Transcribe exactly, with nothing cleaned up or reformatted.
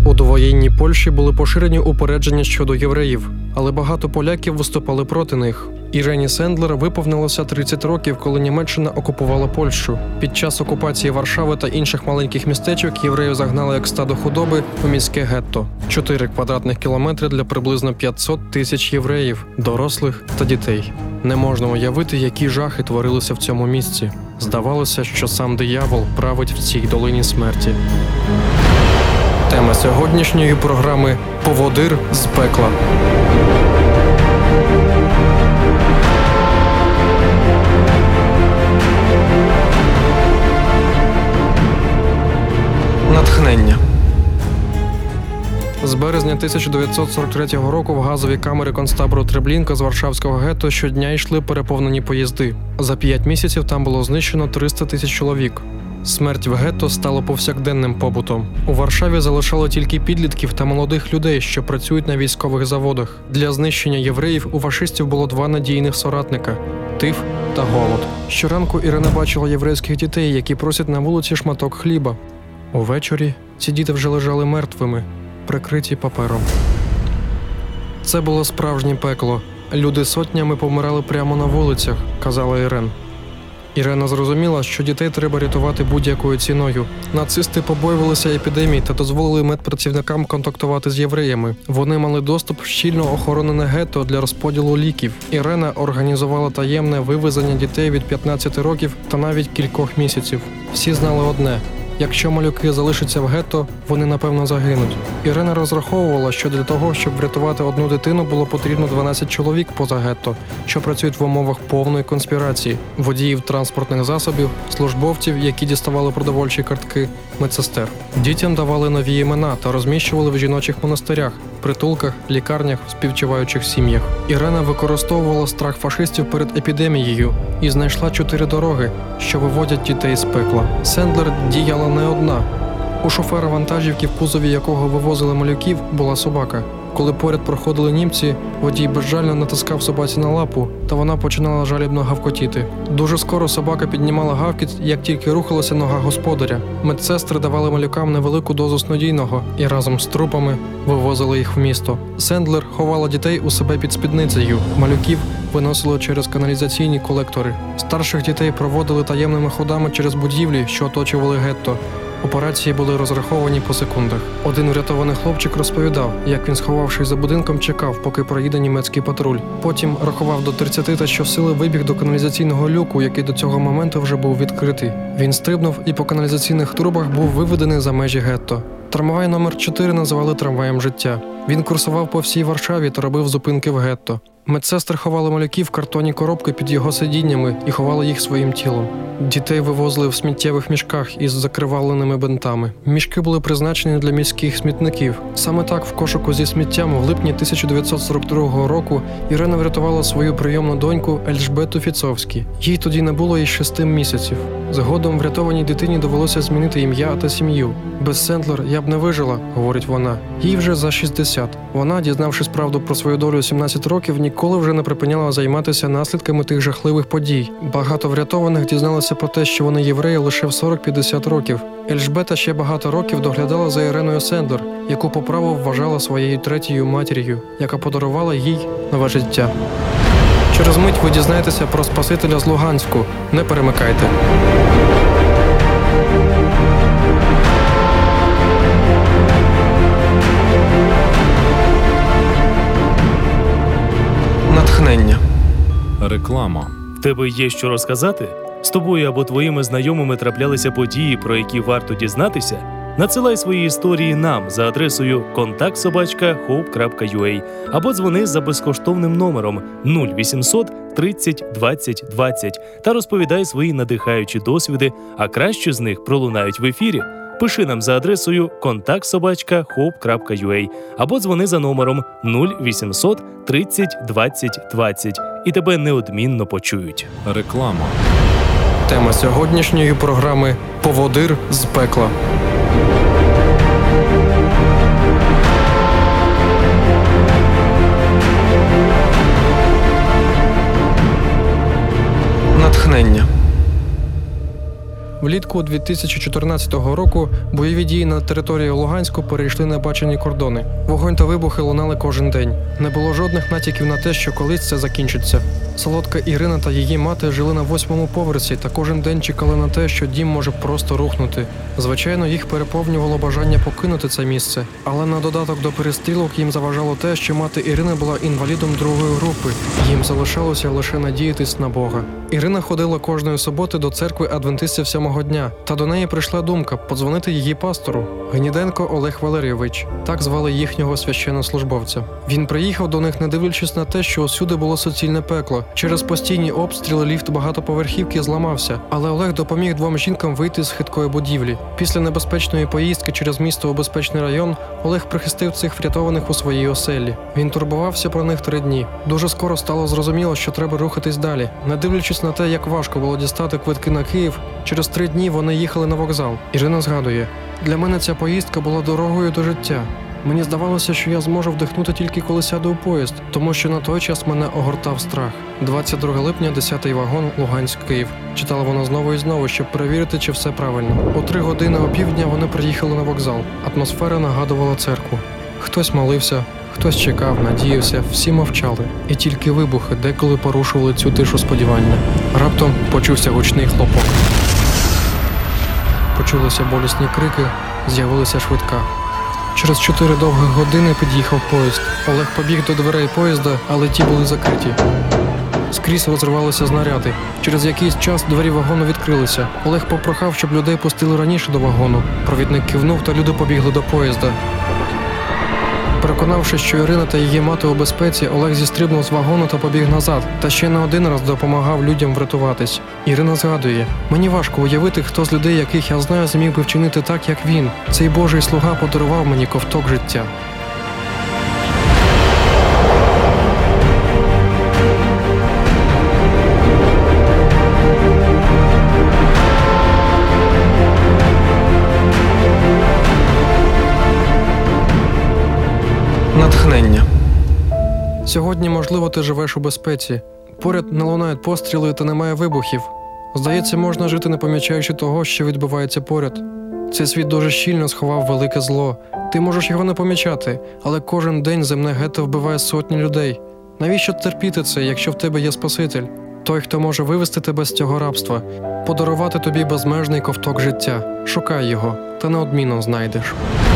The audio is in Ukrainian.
У довоєнній Польщі були поширені упередження щодо євреїв, але багато поляків виступали проти них. Ірені Сендлер виповнилося тридцять років, коли Німеччина окупувала Польщу. Під час окупації Варшави та інших маленьких містечок євреїв загнали як стадо худоби у міське гетто. чотири квадратних кілометри для приблизно п'ятсот тисяч євреїв, дорослих та дітей. Не можна уявити, які жахи творилися в цьому місці. Здавалося, що сам диявол править в цій долині смерті. Тема сьогоднішньої програми – «Поводир з пекла». Натхнення. З березня тисяча дев'ятсот сорок третього року в газові камери концтабору Треблінка з Варшавського гетто щодня йшли переповнені поїзди. За п'ять місяців там було знищено триста тисяч чоловік. Смерть в гетто стало повсякденним побутом. У Варшаві залишали тільки підлітків та молодих людей, що працюють на військових заводах. Для знищення євреїв у фашистів було два надійних соратника – тиф та голод. Щоранку Ірина бачила єврейських дітей, які просять на вулиці шматок хліба. Увечері ці діти вже лежали мертвими, прикриті папером. Це було справжнє пекло. Люди сотнями помирали прямо на вулицях, казала Ірен. Ірена зрозуміла, що дітей треба рятувати будь-якою ціною. Нацисти побоювалися епідемій та дозволили медпрацівникам контактувати з євреями. Вони мали доступ в щільно охоронене гетто для розподілу ліків. Ірена організувала таємне вивезення дітей від п'ятнадцяти років та навіть кількох місяців. Всі знали одне – якщо малюки залишаться в гетто, вони, напевно, загинуть. Ірена розраховувала, що для того, щоб врятувати одну дитину, було потрібно дванадцять чоловік поза гетто, що працюють в умовах повної конспірації. Водіїв транспортних засобів, службовців, які діставали продовольчі картки, медсестер. Дітям давали нові імена та розміщували в жіночих монастирях, притулках, лікарнях, співчуваючих сім'ях. Ірена використовувала страх фашистів перед епідемією і знайшла чотири дороги, що виводять дітей з пекла. Сендлер діяла не одна. У шофера вантажівки, в кузові якого вивозили малюків, була собака. Коли поряд проходили німці, водій безжально натискав собаці на лапу, та вона починала жалібно гавкотіти. Дуже скоро собака піднімала гавкіт, як тільки рухалася нога господаря. Медсестри давали малюкам невелику дозу снодійного і разом з трупами вивозили їх в місто. Сендлер ховала дітей у себе під спідницею. Малюків виносили через каналізаційні колектори. Старших дітей проводили таємними ходами через будівлі, що оточували гетто. Операції були розраховані по секундах. Один врятований хлопчик розповідав, як він, сховавшись за будинком, чекав, поки проїде німецький патруль. Потім рахував до тридцяти та щосили вибіг до каналізаційного люку, який до цього моменту вже був відкритий. Він стрибнув і по каналізаційних трубах був виведений за межі гетто. Трамвай номер чотири називали трамваєм життя. Він курсував по всій Варшаві та робив зупинки в гетто. Медсестри ховали малюків в картонні коробки під його сидіннями і ховали їх своїм тілом. Дітей вивозили в сміттєвих мішках із закривавленими бинтами. Мішки були призначені для міських смітників. Саме так в кошику зі сміттям в липні тисяча дев'ятсот сорок другого року Ірина врятувала свою прийомну доньку Ельжбету Фіцовські. Їй тоді не було і шести місяців. Згодом врятованій дитині довелося змінити ім'я та сім'ю. Без Сендлер я б не вижила, говорить вона. Їй вже за шістдесят. Вона, дізнавшись правду про свою долю сімнадцять років, ніколи вже не припиняла займатися наслідками тих жахливих подій. Багато врятованих дізналися про те, що вони євреї лише в сорок-п'ятдесят років. Ельжбета ще багато років доглядала за Іреною Сендлер, яку по праву вважала своєю третьою матір'ю, яка подарувала їй нове життя. Через мить ви дізнаєтеся про Спасителя з Луганську. Не перемикайте. Натхнення. Реклама. В тебе є що розказати? З тобою або твоїми знайомими траплялися події, про які варто дізнатися? Надсилай свої історії нам за адресою контакт собачка хоуп крапка ю а або дзвони за безкоштовним номером нуль вісімсот тридцять двадцять двадцять та розповідай свої надихаючі досвіди, а кращі з них пролунають в ефірі. Пиши нам за адресою контакт собачка хоуп крапка ю а або дзвони за номером нуль вісімсот тридцять двадцять двадцять і тебе неодмінно почують. Реклама. Тема сьогоднішньої програми – «Поводир з пекла». Натхнення. В Влітку дві тисячі чотирнадцятого року бойові дії на території Луганську перейшли небачені кордони. Вогонь та вибухи лунали кожен день. Не було жодних натяків на те, що колись це закінчиться. Солодка Ірина та її мати жили на восьмому поверсі та кожен день чекали на те, що дім може просто рухнути. Звичайно, їх переповнювало бажання покинути це місце. Але на додаток до перестрілок їм заважало те, що мати Ірини була інвалідом другої групи. Їм залишалося лише надіятись на Бога. Ірина ходила кожної суботи до церкви адвентистів сьомого дня, та до неї прийшла думка подзвонити її пастору. Гніденко Олег Валерійович, так звали їхнього священнослужбовця. Він приїхав до них, не дивлячись на те, що усюди було суцільне пекло. Через постійні обстріли ліфт багатоповерхівки зламався, але Олег допоміг двом жінкам вийти з хиткої будівлі. Після небезпечної поїздки через місто у безпечний район Олег прихистив цих врятованих у своїй оселі. Він турбувався про них три дні. Дуже скоро стало зрозуміло, що треба рухатись далі. Не дивлячись на те, як важко було дістати квитки на Київ, через три дні вони їхали на вокзал. Ірина згадує: «Для мене ця поїздка була дорогою до життя. Мені здавалося, що я зможу вдихнути тільки коли сяду у поїзд, тому що на той час мене огортав страх». двадцять другого липня, десятий вагон, Луганськ-Київ. Читала вона знову і знову, щоб перевірити, чи все правильно. О три години опівдня вони приїхали на вокзал. Атмосфера нагадувала церкву. Хтось молився, хтось чекав, надіявся, всі мовчали. І тільки вибухи деколи порушували цю тишу сподівання. Раптом почувся гучний хлопок. Почулися болісні крики, з'явилася швидка. Через чотири довгих години під'їхав поїзд. Олег побіг до дверей поїзда, але ті були закриті. Скрізь розривалися знаряди. Через якийсь час двері вагону відкрилися. Олег попрохав, щоб людей пустили раніше до вагону. Провідник кивнув, та люди побігли до поїзда. Переконавшись, що Ірина та її мати у безпеці, Олег зістрибнув з вагону та побіг назад. Та ще не один раз допомагав людям врятуватись. Ірина згадує: «Мені важко уявити, хто з людей, яких я знаю, зміг би вчинити так, як він. Цей Божий слуга подарував мені ковток життя». Натхнення. Сьогодні, можливо, ти живеш у безпеці. Поряд не лунають постріли та немає вибухів. Здається, можна жити, не помічаючи того, що відбувається поряд. Цей світ дуже щільно сховав велике зло. Ти можеш його не помічати, але кожен день земне гетто вбиває сотні людей. Навіщо терпіти це, якщо в тебе є Спаситель? Той, хто може вивести тебе з цього рабства, подарувати тобі безмежний ковток життя. Шукай його, та неодмінно знайдеш.